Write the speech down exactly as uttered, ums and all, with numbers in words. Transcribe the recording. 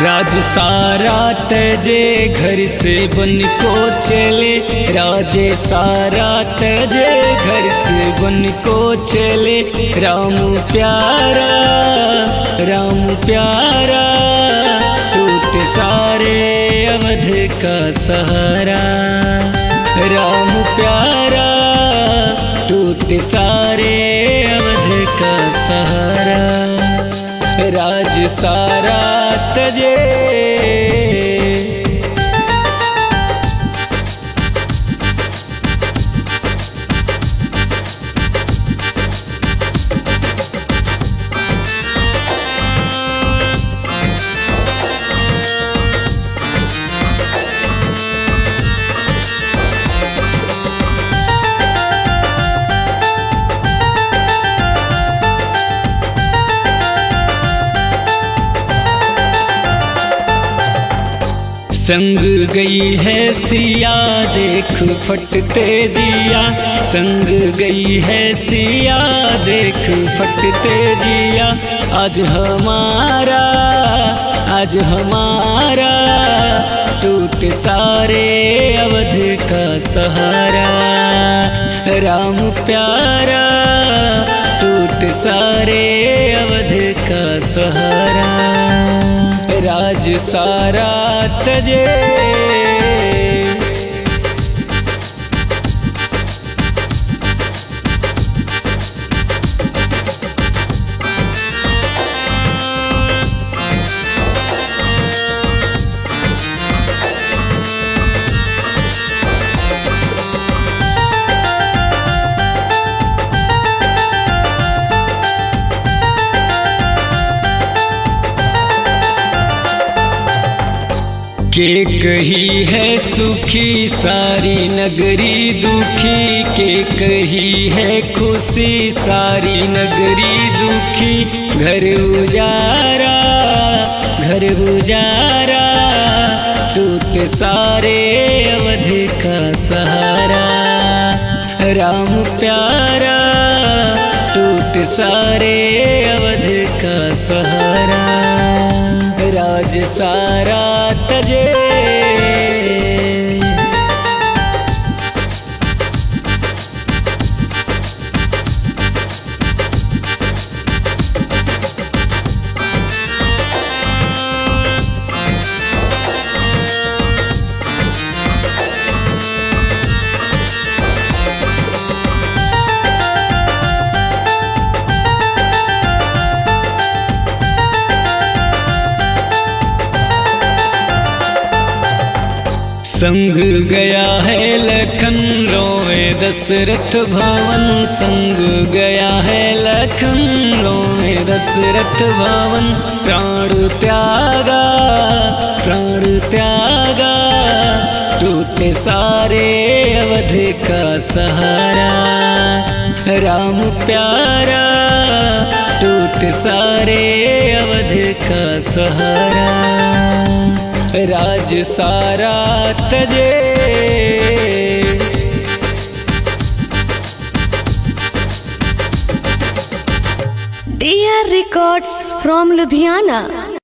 राज सारा तजे घर से बन को चले, राजे सारा तजे घर से बन को चले। राम प्यारा राम प्यारा टूट सारे अवध का सहारा। राम प्यारा टूट सारे अवध का सहारा। राज सारा तजे संग गई है सिया देख फटते जिया, संग गई है सिया देख फटते जिया। आज हमारा आज हमारा टूट सारे अवध का सहारा। राम प्यारा टूट सारे अवध का सहारा। राज सारा तजे के कही है सुखी सारी नगरी दुखी, के कही है खुशी सारी नगरी दुखी। घर उजारा घर उजारा टूट सारे अवध का सहारा। राम प्यारा टूट सारे अवध का सहारा। राज सारा तजे संग गया है लखन रोए दशरथ भवन, संग गया है लखन रोए दशरथ भवन। प्राण त्यागा प्राण त्यागा टूटे सारे अवध का सहारा। राम प्यारा टूट सारे अवध का सहारा। राज सारा तजे D R Records from Ludhiana।